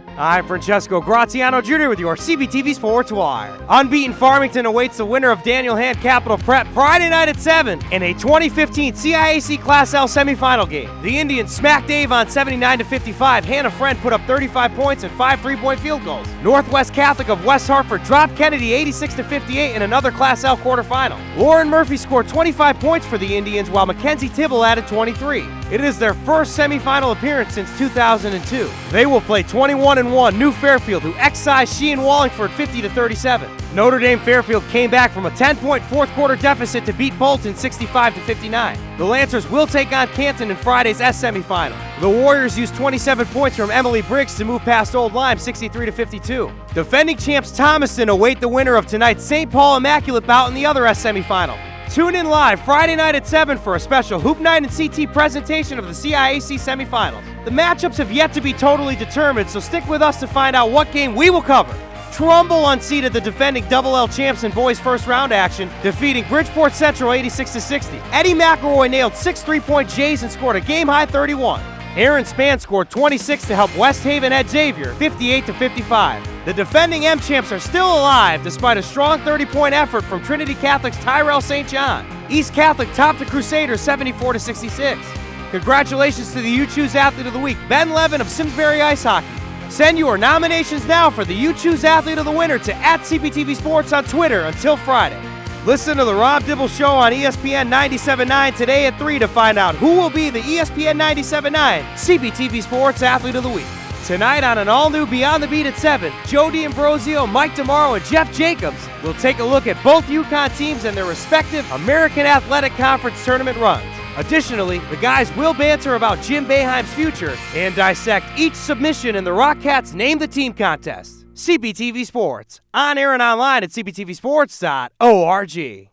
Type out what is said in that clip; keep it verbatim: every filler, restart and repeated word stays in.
I'm Francesco Graziano Junior with your C B T V Sports Wire. Unbeaten Farmington awaits the winner of Daniel Hand Capital Prep Friday night at seven in a twenty fifteen C I A C Class L semifinal game. The Indians smacked Avon seventy-nine to fifty-five. Hannah Friend put up thirty-five points and five three-point field goals. Northwest Catholic of West Hartford dropped Kennedy eighty-six to fifty-eight in another Class L quarterfinal. Lauren Murphy scored twenty-five points for the Indians, while Mackenzie Tibble added twenty-three. It is their first semifinal appearance since two thousand two. They will play twenty-one and one New Fairfield, who excised Sheehan Wallingford fifty to thirty-seven. Notre Dame Fairfield came back from a ten-point fourth quarter deficit to beat Bolton sixty-five to fifty-nine. The Lancers will take on Canton in Friday's S semifinal. The Warriors used twenty-seven points from Emily Briggs to move past Old Lyme sixty-three to fifty-two. Defending champs Thomaston await the winner of tonight's Saint Paul Immaculate bout in the other S semifinal. Tune in live Friday night at seven for a special Hoop Night and C T presentation of the C I A C semifinals. The matchups have yet to be totally determined, so stick with us to find out what game we will cover. Trumbull unseated the defending Double L champs in boys first round action, defeating Bridgeport Central eighty-six to sixty. Eddie McElroy nailed six three-point Jays and scored a game-high thirty-one. Aaron Spann scored twenty-six to help West Haven head Xavier fifty-eight to fifty-five. The defending M champs are still alive despite a strong thirty-point effort from Trinity Catholic's Tyrell Saint John. East Catholic topped the Crusaders seventy-four to sixty-six. Congratulations to the You Choose Athlete of the Week, Ben Levin of Simsbury Ice Hockey. Send your nominations now for the You Choose Athlete of the Winter to at C B T V Sports on Twitter until Friday. Listen to the Rob Dibble Show on E S P N ninety-seven point nine today at three to find out who will be the E S P N ninety-seven point nine C B T V Sports Athlete of the Week. Tonight on an all-new Beyond the Beat at seven, Joe D'Ambrosio, Mike DeMauro, and Jeff Jacobs will take a look at both UConn teams and their respective American Athletic Conference tournament runs. Additionally, the guys will banter about Jim Boeheim's future and dissect each submission in the Rockcats Name the Team contest. C B T V Sports, on air and online at c b t v sports dot org.